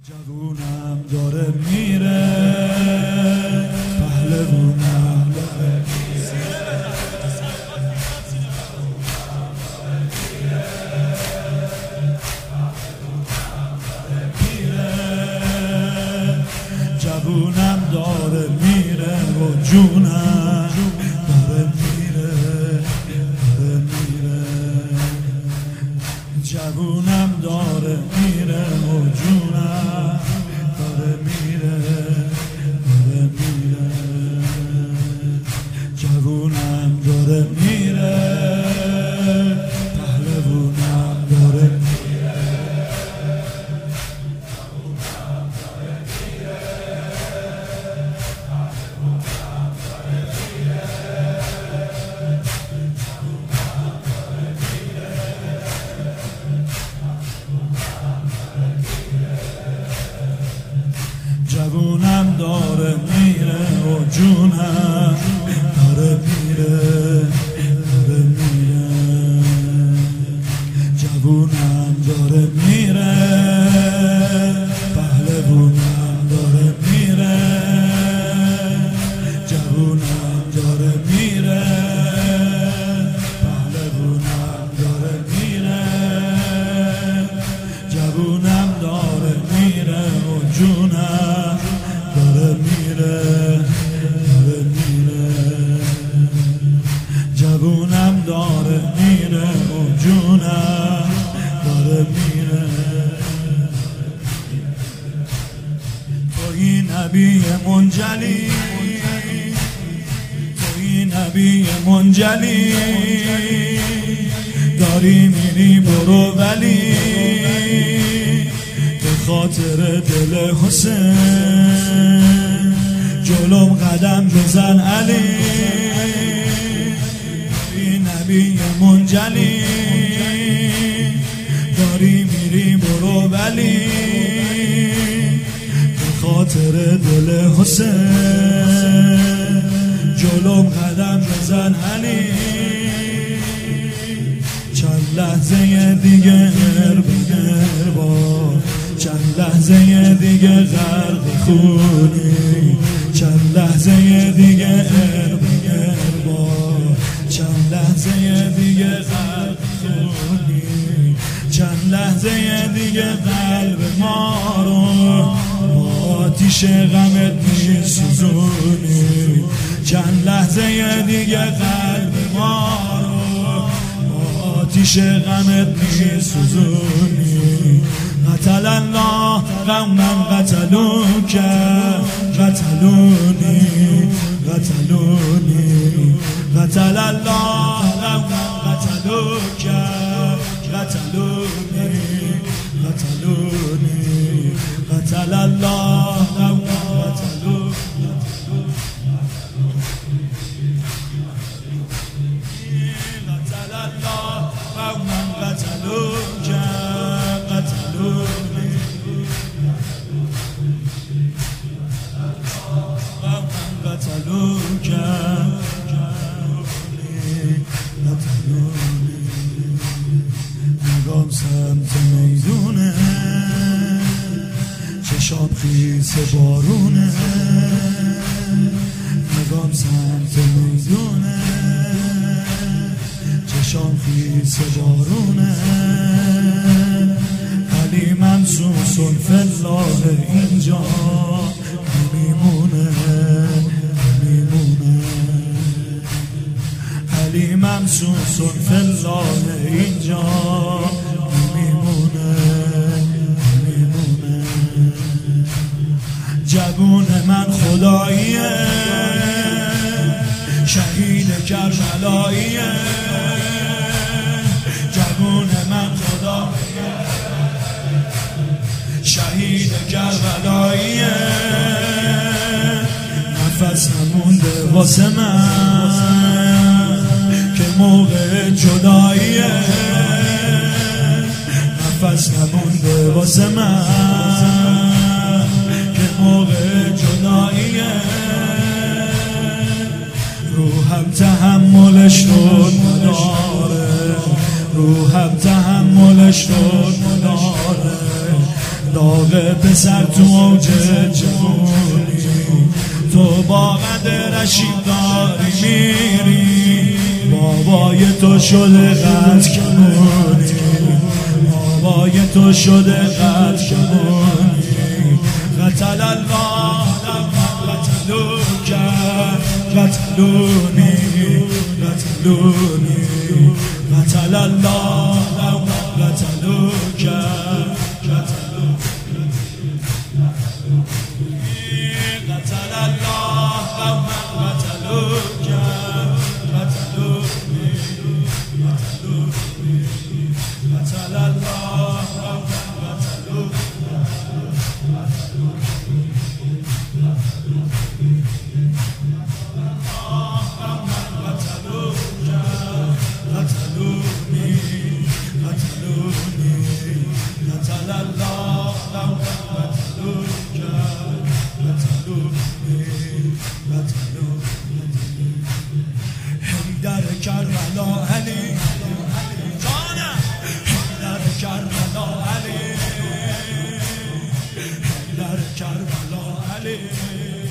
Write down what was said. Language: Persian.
جوونم داره میره، پهلوونم داره میره، جوونم داره میره و جونم داره میره، جوونم داره میره و جونم داره میره، جوونم داره میره، پهلوونم داره میره، جوونم داره میره، پهلوونم داره میره، جوونم داره میره و جونم داره میره، جوونم داره میره، پهلوونم داره میره، جوونم داره میره، پهلوونم داره میره، جوونم داره میره و جونم داره میره، جوونم داره میره و جونم داره میره. توی نبی منجلی، توی نبی منجلی، داری میری برو ولی به خاطر دل حسین جلوم قدم بزن علی. توی نبی منجلی، داری میری برو ولی به خاطر دل حسین جلوم قدم بزن علی. چند لحظه دیگه بگر با، چند لحظه دیگه غرق خونی، چند لحظه دیگه بگر با، چند لحظه دیگه غرق خونی، چند لحظه دیگه قلب ما رو با آتیش غمت میسوزونی، چند لحظه دیگه قلب ما رو با آتیش غمت میسوزونی. قتل الله قوما قتلوک، قتلونی، قتلونی، قتل الله قوما قتلوک، قتلونی، قتلونی، قتل الله قوما قتلوک، قتل الله قوما قتلوک، قتلوني، قتلوك، قتلوني. نگام سمت میدونه، چشام خیس بارونه، نگام سمت میدونه، چشام خیس بارونه. علی ممسوسون فالله اینجا میمونه، میمونه. علی ممسوسون فالله اینجا میمونه، میمونه. جوون من خداییه، شهید کربلاییه، جوون من خداییه، شهید کربلاییه. نفس نمونده واسه من که موقع جداییه، نفس نمونده واسه من که موقع جداییه. روحم تحملش رو نداره، روحم تحملش رو نداره، داغ پسر تو اوج جوانی، تو با قد رشید داری میری، بابای تو شده قد کنونی، بابای تو شده قد کنونی. قتل الله قتلوک قتلونی قتلونی، قتل الله قتلوک قتل الله قتلوک قتلونی قتل الله قتلوک. در کربلا علی جانم، در کربلا علی، در کربلا علی.